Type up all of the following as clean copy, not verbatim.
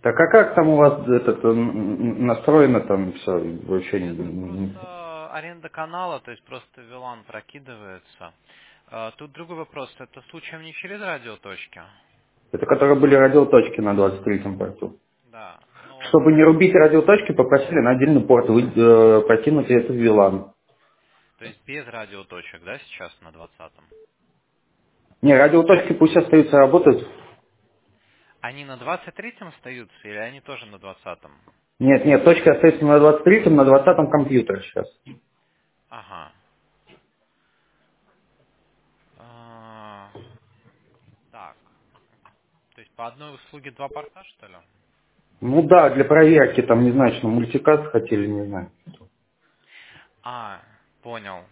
Так а как там у вас этот настроено там все вообще Это не. просто аренда канала, то есть просто VLAN прокидывается. Тут другой вопрос. Это случаем не через радиоточки? Это которые были радиоточки на 23-м порту. Да. Ну, Чтобы не рубить радиоточки, попросили на отдельный порт прокинуть этот VLAN. то есть без радиоточек, да, сейчас на 20-м? Не, радиоточки пусть остаются работать. Они на 23-м остаются или они тоже на 20-м? Нет, нет, точки остаются на 23-м, на 20-м компьютер сейчас. Ага. А, так. То есть по одной услуге два порта, что ли? Ну да, для проверки, там, не знаю, что мультикаст хотели, не знаю. А, понял.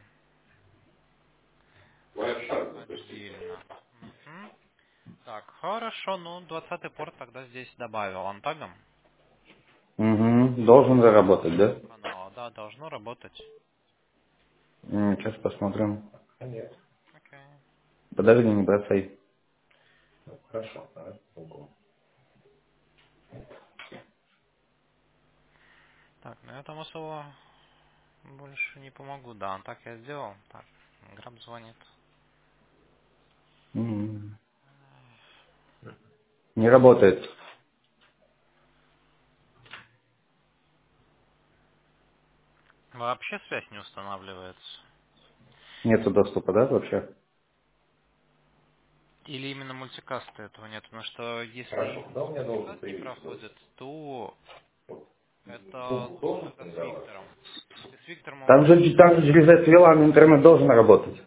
Отдельно. Мгм. Так, хорошо, ну 20-й порт тогда здесь добавил антагом. Угу, должен заработать, да? Канала, да, должно работать. Сейчас посмотрим. Окей. Подожди, не бросай. Так, ну я там особо больше не помогу, да, так я сделал. Так, Граб звонит. М, Не работает. Вообще связь не устанавливается. Нету доступа, да, вообще? Или именно мультикаста этого нет? Потому что если именно мультикаст не проходит, то это лучше тогда с Виктором. Если с Виктором он Там же через этот VLAN интернет должен работать.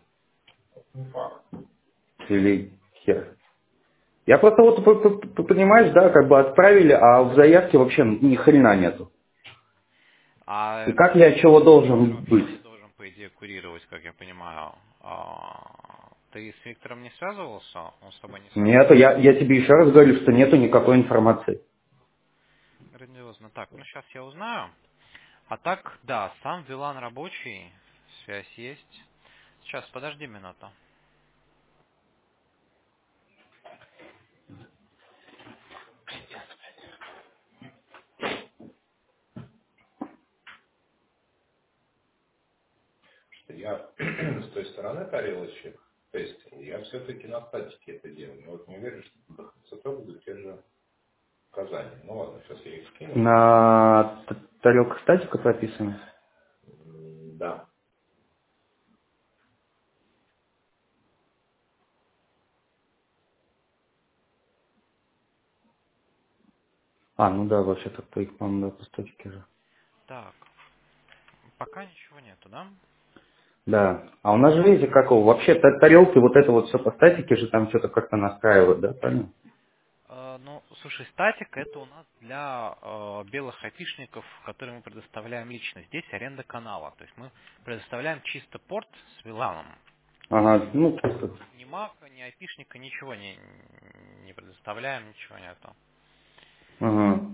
Или хер. Я просто вот, понимаешь, да, как бы отправили, а в заявке вообще ни хрена нету. И А как я чего Виктор должен вообще это быть? должен, по идее, курировать, как я понимаю. Ты с Виктором не связывался? Он с тобой не Нету, связывался? я тебе еще раз говорю, что нету никакой информации. Грандиозно. Так, ну сейчас я узнаю. А так, да, сам VLAN рабочий, связь есть. Сейчас, подожди минуту. На тарелках статика прописано? А, ну да, вообще-то твоих, по-моему, да, по статике же. Так, пока ничего нету, да? Да. А у нас же, видите, как его, вообще тарелки, вот это вот все по статике же там что-то как-то настраивают, да, правильно? Ну, слушай, статик это у нас для белых айпишников, которые мы предоставляем лично. Здесь аренда канала. То есть мы предоставляем чисто порт с VLAN. Ага, ну, просто, Ни мака, ни айпишника, ничего не предоставляем, ничего нету. ага,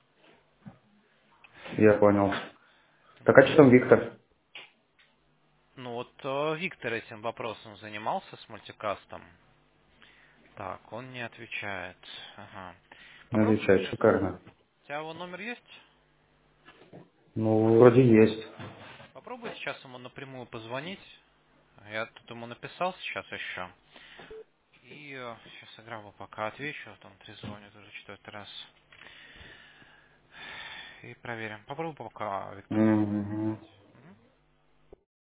я понял. Так, а Да. что там Виктор? Ну вот Виктор этим вопросом занимался с мультикастом. Так, он не отвечает. Ага. Не Попробуй отвечает, сейчас. шикарно. У тебя его номер есть? Ну, вроде есть. Попробуй сейчас ему напрямую позвонить. Я тут ему написал сейчас еще. И сейчас играл пока отвечу, а там трезвонит уже четвертый раз. И проверим. Попробуй пока Виктору Угу. набрать.